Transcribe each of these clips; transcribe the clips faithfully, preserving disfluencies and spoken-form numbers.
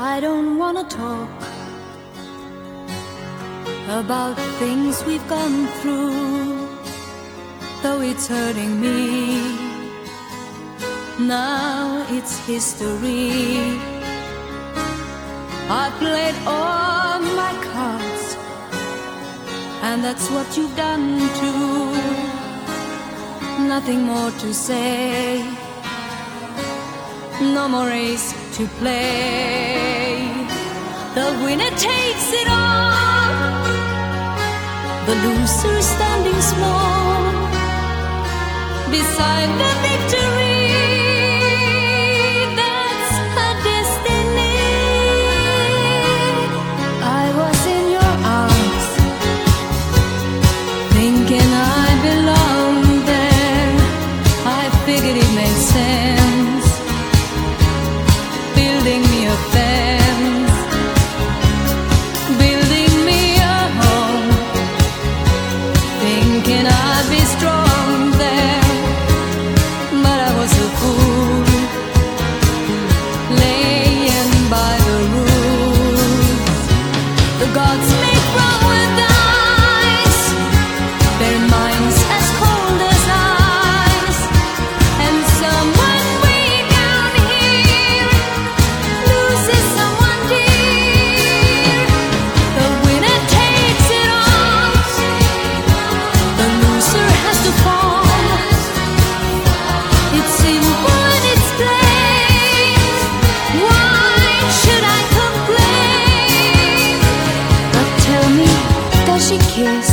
I don't wanna talk about things we've gone through, though it's hurting me. Now it's history. I played all my cards, and that's what you've done too. Nothing more to say, no more race to play. The winner takes it all, the loser standing small beside the victory. That's her destiny. I was in your arms, thinking I belonged there. I figured it made sense, building me a fence, building me a home, thinking I'd be strong there. But I was a fool, laying by the rules. The gods make wrong with ice, their minds as cold as ice. And someone way down here loses someone dear. The winner takes it all, the loser has to fall. It's simple and it's plain. Why should I complain? But tell me, does she kiss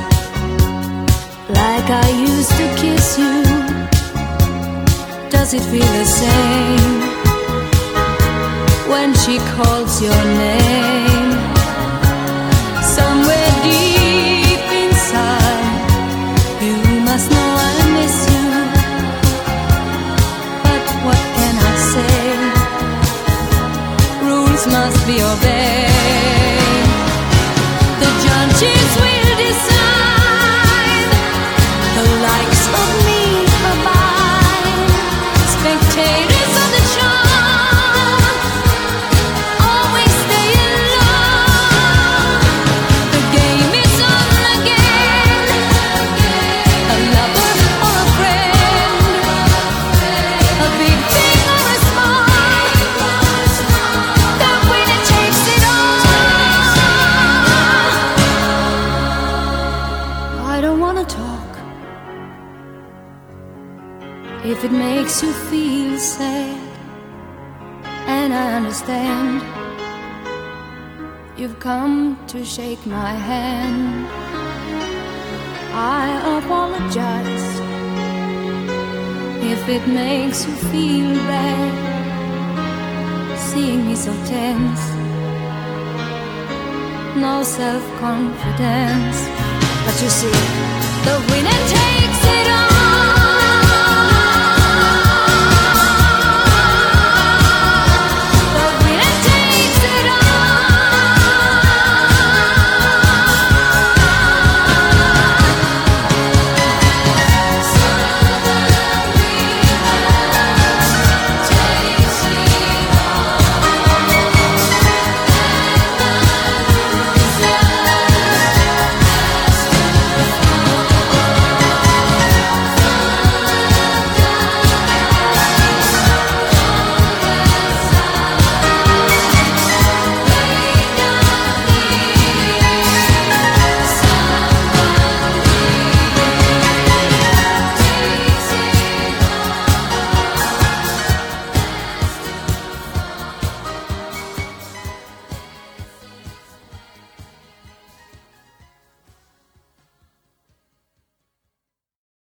like I used to kiss you? Does it feel the same when she calls your name? Somewhere deep inside, you must know I miss you. But what can I say? Rules must be obeyed. The judges will decide, the likes of me abide. Spectators of the charm always stay alone. The game is on again, a lover or a friend, a big thing or a small, the winner takes it all. I don't wanna talk if it makes you feel sad, and I understand. You've come to shake my hand. I apologize if it makes you feel bad, seeing me so tense, no self-confidence. But you see, the winner takes it all.